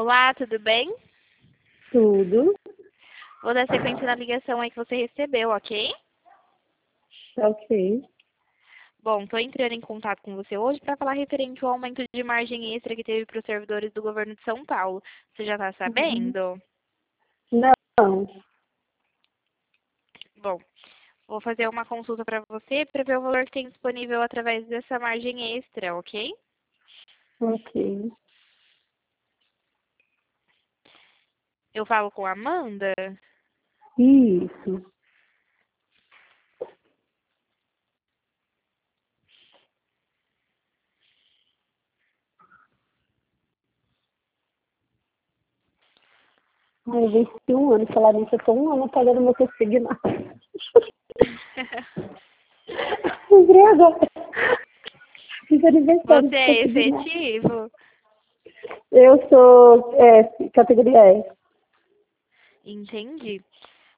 Olá, tudo bem? Tudo. Vou dar sequência na ligação aí que você recebeu, ok? Ok. Bom, estou entrando em contato com você hoje para falar referente ao aumento de margem extra que teve para os servidores do governo de São Paulo. Você já está Uhum. sabendo? Não. Bom, vou fazer uma consulta para você para ver o valor que tem disponível através dessa margem extra, ok? Ok. Eu falo com a Amanda? Isso. Ai, eu venci um ano. Falar nisso, eu tô um ano pagando meu consignado. Lembrei agora. Fiz aniversário Você de é consignado. efetivo? Eu sou S, categoria S. Entendi.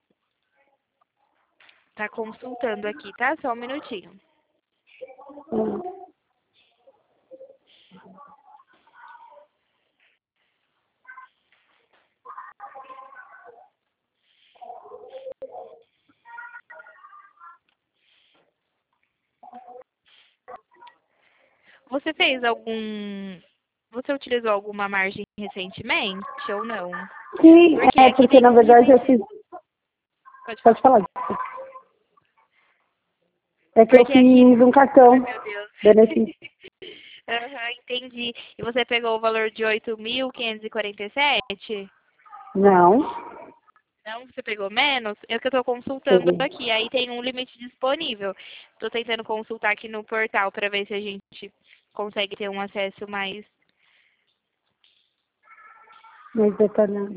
Tá consultando aqui, tá? Só um minutinho. Hum. Você fez algum. Você utilizou alguma margem recentemente ou não? Sim, Porque é aqui porque tem na um verdade eu limite. fiz. Pode Pode falar. falar. É que eu Porque aqui. fiz um Ai, cartão meu Deus. benefício. Aham, entendi. E você pegou o valor de 8.547? Não. Não, você pegou menos? É o que eu estou consultando Peguei. aqui. Aí tem um limite disponível. Estou tentando consultar aqui no portal para ver se a gente consegue ter um acesso mais. Mais detalhado.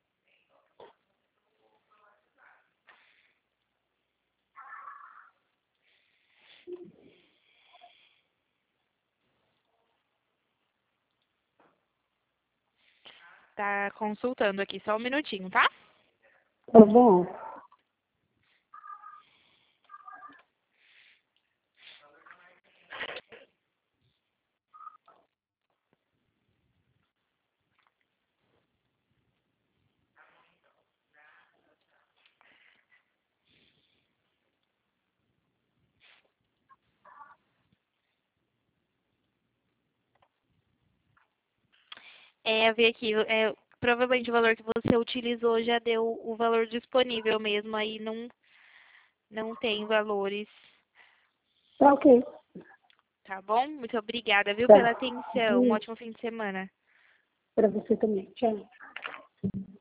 Tá consultando aqui, só um minutinho, tá? Tá bom. É, eu vi aqui, provavelmente o valor que você utilizou já deu o valor disponível mesmo, aí não tem valores, Tá ok. tá bom? Muito obrigada, viu, Tá. pela atenção. Um ótimo fim de semana. Para você também. Tchau.